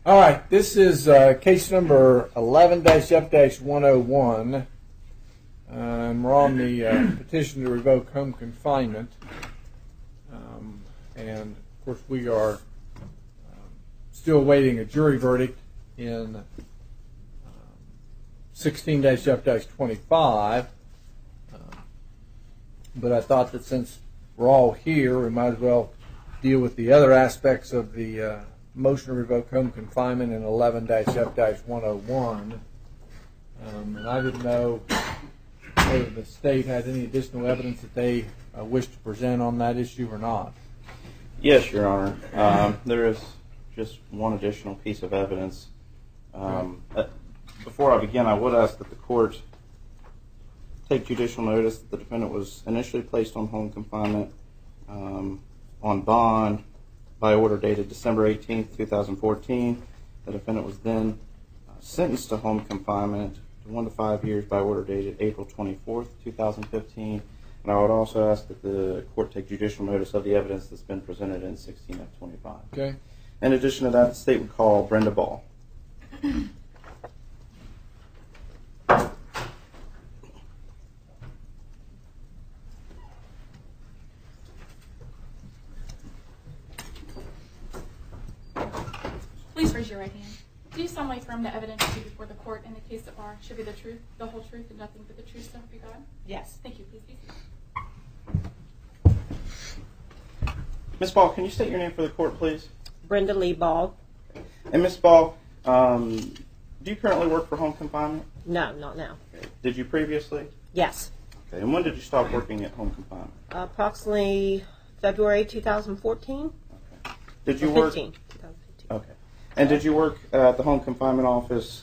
All right, this is case number 11-F-101, and we're on the petition to revoke home confinement. And, of course, we are still awaiting a jury verdict in 16-F-25. But I thought that since we're all here, we might as well deal with the other aspects of the motion to revoke home confinement in 11-F-101. And I didn't know whether the state had any additional evidence that they wish to present on that issue or not. Yes, Your Honor. There is just one additional piece of evidence. Before I begin, I would ask that the court take judicial notice that the defendant was initially placed on home confinement on bond by order dated December 18, 2014. The defendant was then sentenced to home confinement to 1 to 5 years by order dated April 24, 2015. And I would also ask that the court take judicial notice of the evidence that's been presented in 16-F-25. Okay. In addition to that, the state would call Brenda Ball. Please raise your right hand. Do you solemnly affirm the evidence you before the court in the case at bar should be the truth, the whole truth, and nothing but the truth, so help you God? Yes. Thank you. Please be seated. Ms. Ball, can you state your name for the court, please? Brenda Lee Ball. And Ms. Ball, do you currently work for home confinement? No, not now. Okay. Did you previously? Yes. Okay. And when did you stop working at home confinement? Approximately February 2014. Okay. Did you work? 2015. Okay. And did you work at the home confinement office?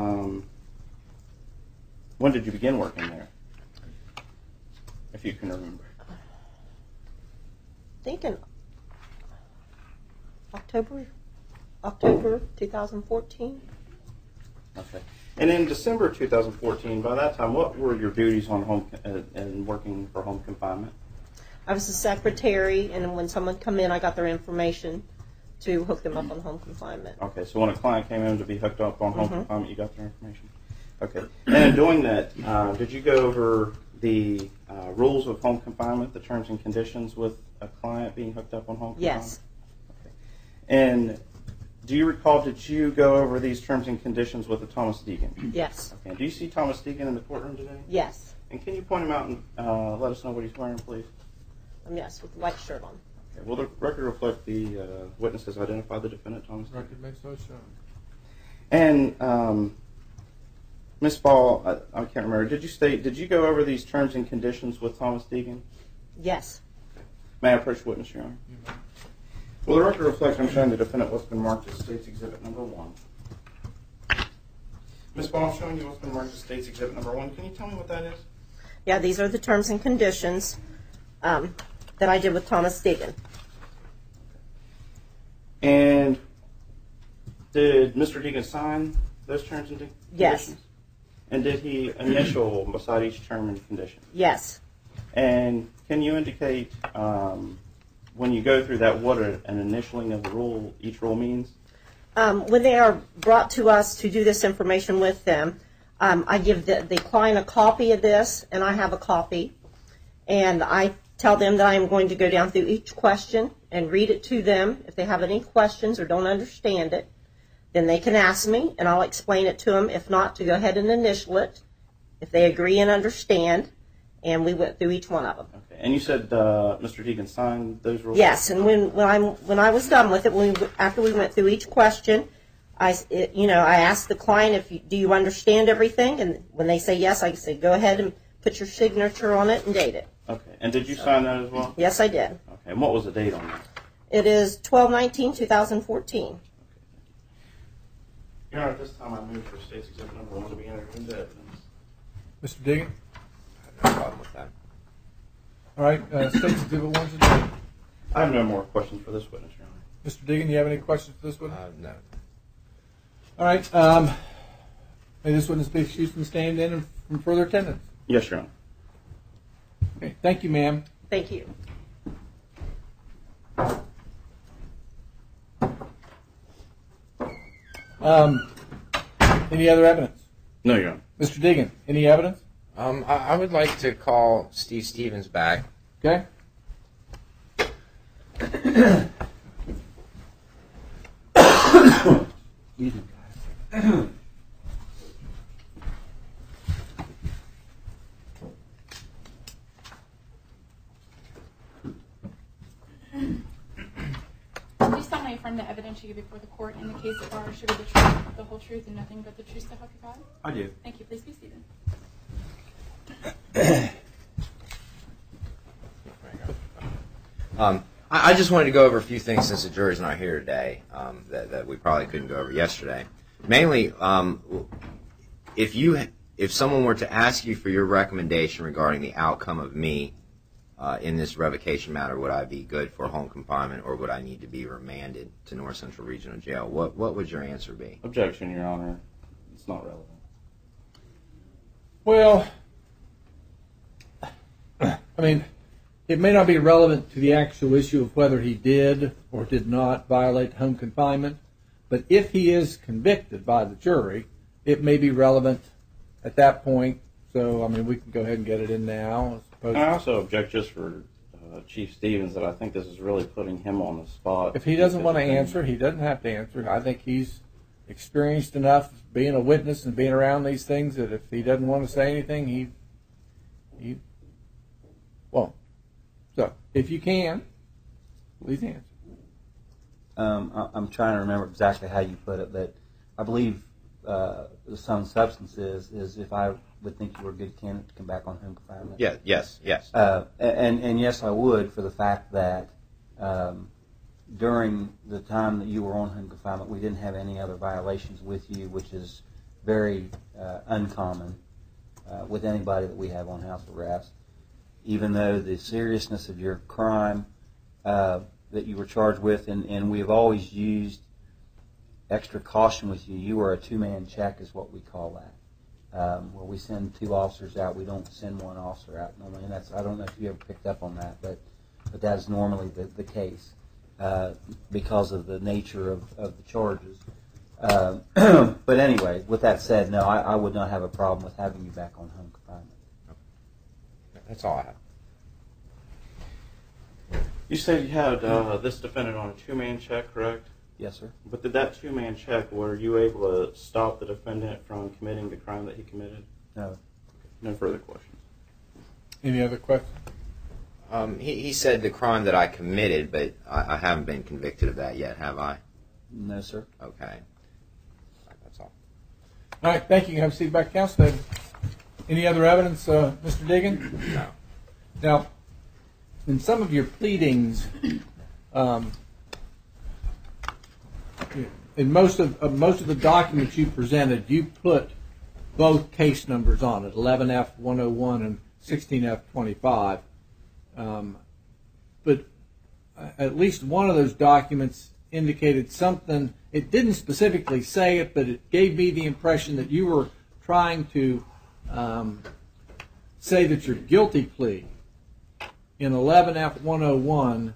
When did you begin working there? If you can remember. I think in October 2014. Okay. And in December 2014, by that time, what were your duties on home and working for home confinement? I was the secretary, and when someone come in, I got their information to hook them up on home confinement. Okay, so when a client came in to be hooked up on home confinement, you got their information? Okay. And in doing that, did you go over the rules of home confinement, the terms and conditions with a client being hooked up on home confinement? Yes. Okay. And do you recall, did you go over these terms and conditions with Thomas Deegan? Yes. Okay. And do you see Thomas Deegan in the courtroom today? Yes. And can you point him out and let us know what he's wearing, please? Yes, with the white shirt on. Okay. Will the record reflect the witnesses identified the defendant, Thomas Deegan? record makes no show. And Ms. Ball, I can't remember. Did you go over these terms and conditions with Thomas Deegan? Yes. May I approach the witness, Your Honor? Will the record reflect I'm showing the defendant what's been marked as State's Exhibit Number 1? Ms. Ball, I'm showing you what's been marked as State's Exhibit Number 1. Can you tell me what that is? Yeah, these are the terms and conditions that I did with Thomas Deegan. And did Mr. Deegan sign those terms and conditions? Yes. And did he initial beside each term and condition? Yes. And can you indicate when you go through that what an initialing of the rule, each rule means? When they are brought to us to do this information with them, I give the client a copy of this, and I have a copy. And I tell them that I am going to go down through each question and read it to them. If they have any questions or don't understand it, then they can ask me, and I'll explain it to them. If not, to go ahead and initial it. If they agree and understand, and we went through each one of them. Okay. And you said Mr. Deegan signed those rules? Yes, and when I was done with it, after we went through each question, I asked the client, do you understand everything? And when they say yes, I say, go ahead and put your signature on it and date it. Okay. And did you sign that as well? Yes, I did. Okay. And what was the date on that? It is 12/19/2014. Your Honor, at this time I move for State's Exhibit Number 1 to be entered into evidence. Mr. Deegan? No problem with that. All right, State's Exhibit 1 today. I have no more questions for this witness, Your Honor. Mr. Deegan, you have any questions for this witness? No. All right, may this witness be excused from standing in and from further attendance? Yes, Your Honor. Okay, thank you, ma'am. Thank you. Any other evidence? No, Your Honor. Mr. Diggin, any evidence? I would like to call Steve Stevens back. Okay. Do you solemnly affirm the evidence you give before the court in the case of bar should be the truth, the whole truth, and nothing but the truth to help you God? I do. Thank you. Please be seated. I just wanted to go over a few things since the jury's not here today that we probably couldn't go over yesterday. Mainly, if someone were to ask you for your recommendation regarding the outcome of me in this revocation matter, would I be good for home confinement or would I need to be remanded to North Central Regional Jail? What would your answer be? Objection, Your Honor. It's not relevant. Well, I mean, it may not be relevant to the actual issue of whether he did or did not violate home confinement, but if he is convicted by the jury, it may be relevant at that point. So, I mean, we can go ahead and get it in now. I also object just for Chief Stevens that I think this is really putting him on the spot. If he doesn't want to answer, he doesn't have to answer. I think he's experienced enough being a witness and being around these things that if he doesn't want to say anything, he won't. So, if you can, please answer. I'm trying to remember exactly how you put it, but I believe the sum and substance is if I would think you were a good candidate to come back on home confinement. Yeah, yes. And yes, I would, for the fact that during the time that you were on home confinement, we didn't have any other violations with you, which is very uncommon with anybody that we have on house arrest. Even though the seriousness of your crime that you were charged with, and we've always used extra caution with you. You were a two-man check is what we call that. Where we send two officers out, we don't send one officer out normally. And that's, I don't know if you ever picked up on that, but that is normally the case because of the nature of the charges. But anyway, with that said, no, I would not have a problem with having you back on home confinement. That's all I have. You said you had this defendant on a two-man check, correct? Yes, sir. But did that two-man check, were you able to stop the defendant from committing the crime that he committed? No. No further questions. Any other questions? He said the crime that I committed, but I haven't been convicted of that yet, have I? No, sir. Okay. That's all. All right, thank you. Have a seat back, counsel. Any other evidence, Mr. Diggin? No. Now, in some of your pleadings, in most of the documents you presented, you put both case numbers on it, 11F101 and 16F25. But at least one of those documents indicated something. It didn't specifically say it, but it gave me the impression that you were trying to say that your guilty plea in 11F101,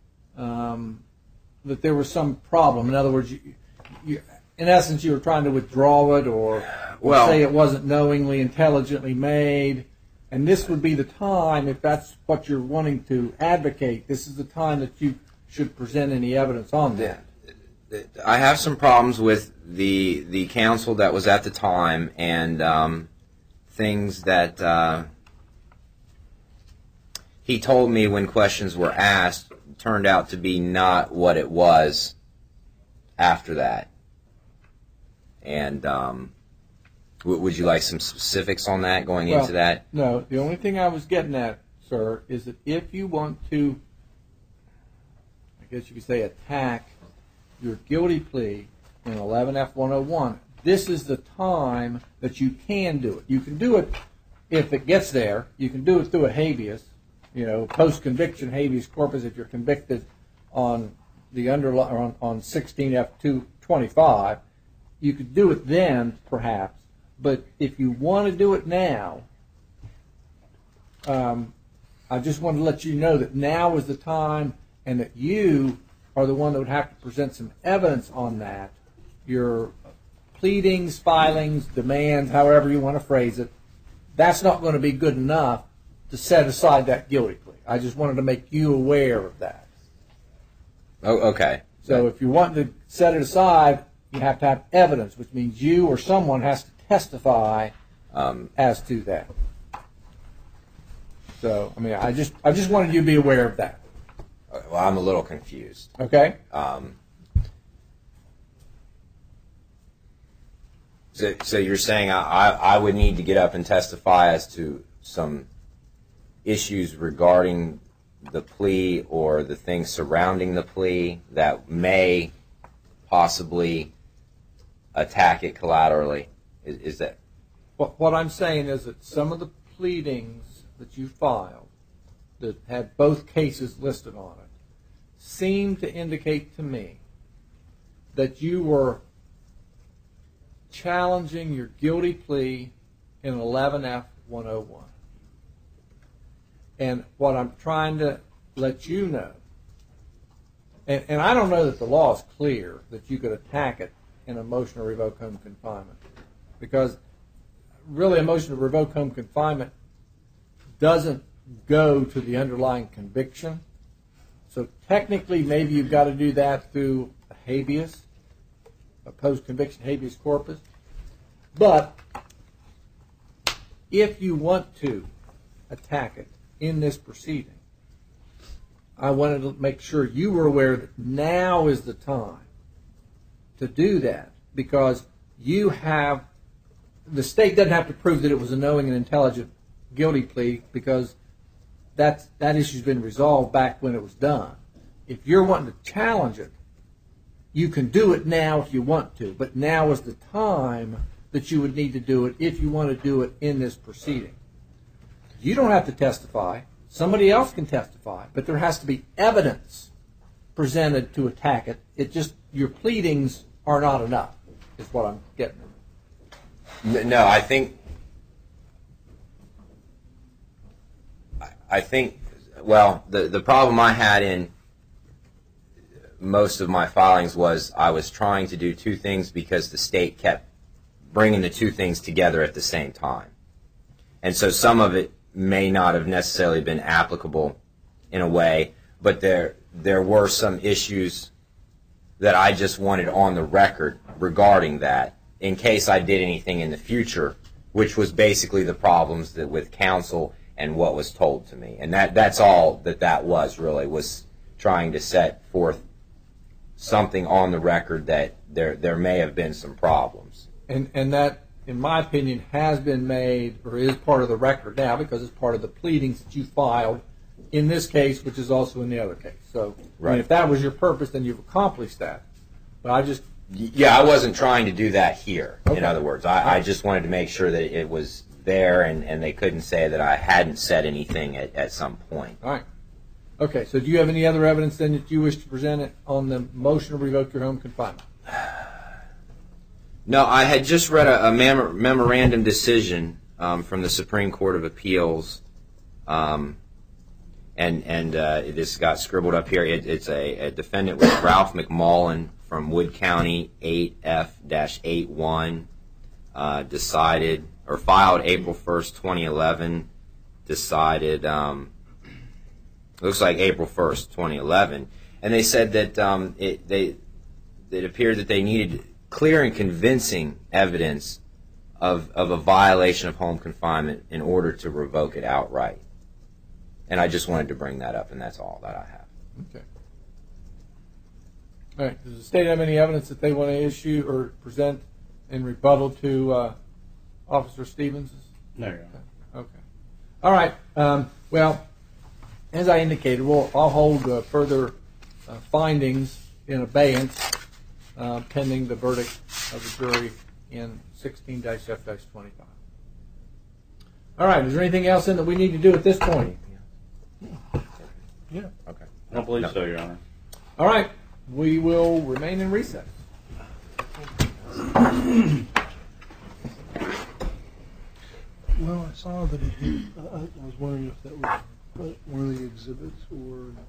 that there was some problem. In other words, you, in essence, you were trying to withdraw it or say it wasn't knowingly, intelligently made. And this would be the time, if that's what you're wanting to advocate, this is the time that you should present any evidence on that. I have some problems with the counsel that was at the time and things that he told me when questions were asked turned out to be not what it was after that. And would you like some specifics on that going into that? No, the only thing I was getting at, sir, is that if you want to, I guess you could say, attack your guilty plea in 11F101, this is the time that you can do it. You can do it if it gets there. You can do it through a habeas, post-conviction habeas corpus if you're convicted on the on 16F225. You could do it then, perhaps. But if you want to do it now, I just want to let you know that now is the time and that you are the one that would have to present some evidence on that. Your pleadings, filings, demands, however you want to phrase it, that's not going to be good enough to set aside that guilty plea. I just wanted to make you aware of that. Oh, okay. So if you want to set it aside, you have to have evidence, which means you or someone has to testify as to that. So, I mean, I just wanted you to be aware of that. Well, I'm a little confused. Okay? So you're saying I would need to get up and testify as to some issues regarding the plea or the things surrounding the plea that may possibly attack it collaterally? Is that? What I'm saying is that some of the pleadings that you filed that had both cases listed on it seem to indicate to me that you were challenging your guilty plea in 11F-101. And what I'm trying to let you know, and I don't know that the law is clear that you could attack it in a motion to revoke home confinement, because really a motion to revoke home confinement doesn't go to the underlying conviction. So technically maybe you've got to do that through a habeas, a post-conviction habeas corpus. But if you want to attack it in this proceeding, I wanted to make sure you were aware that now is the time to do that, because you have, the state doesn't have to prove that it was a knowing and intelligent guilty plea, because that issue's been resolved back when it was done. If you're wanting to challenge it, you can do it now if you want to, but now is the time that you would need to do it if you want to do it in this proceeding. You don't have to testify. Somebody else can testify, but there has to be evidence presented to attack it. It just, your pleadings are not enough, is what I'm getting at. No, I think, well, the problem I had in most of my filings was I was trying to do two things because the state kept bringing the two things together at the same time. And so some of it may not have necessarily been applicable in a way, but there were some issues that I just wanted on the record regarding that in case I did anything in the future, which was basically the problems that with counsel and what was told to me. And that's all that was really, was trying to set forth something on the record that there may have been some problems. And that, in my opinion, has been made or is part of the record now, because it's part of the pleadings that you filed in this case, which is also in the other case. So right. I mean, if that was your purpose, then you've accomplished that. But I just... Yeah, I wasn't trying to do that here, okay. In other words. I just wanted to make sure that it was there and they couldn't say that I hadn't said anything at some point. All right. Okay, so do you have any other evidence then that you wish to present it on the motion to revoke your home confinement? No, I had just read a memorandum decision from the Supreme Court of Appeals, and this got scribbled up here. It's a defendant with Ralph McMullen from Wood County, 8F-81, decided, or filed April 1st, 2011, decided, looks like April 1st, 2011, and they said that it appeared that they needed clear and convincing evidence of a violation of home confinement in order to revoke it outright. And I just wanted to bring that up, and that's all that I have. Okay. All right. Does the state have any evidence that they want to issue or present in rebuttal to Officer Stevens? No, Your Honor. Okay. All right. Well, as I indicated, I'll hold further findings in abeyance pending the verdict of the jury in 16-F-25. All right. Is there anything else that we need to do at this point? Yeah. Okay. I don't believe so, Your Honor. All right. We will remain in recess. Well, I saw that I was wondering if that was one of the exhibits or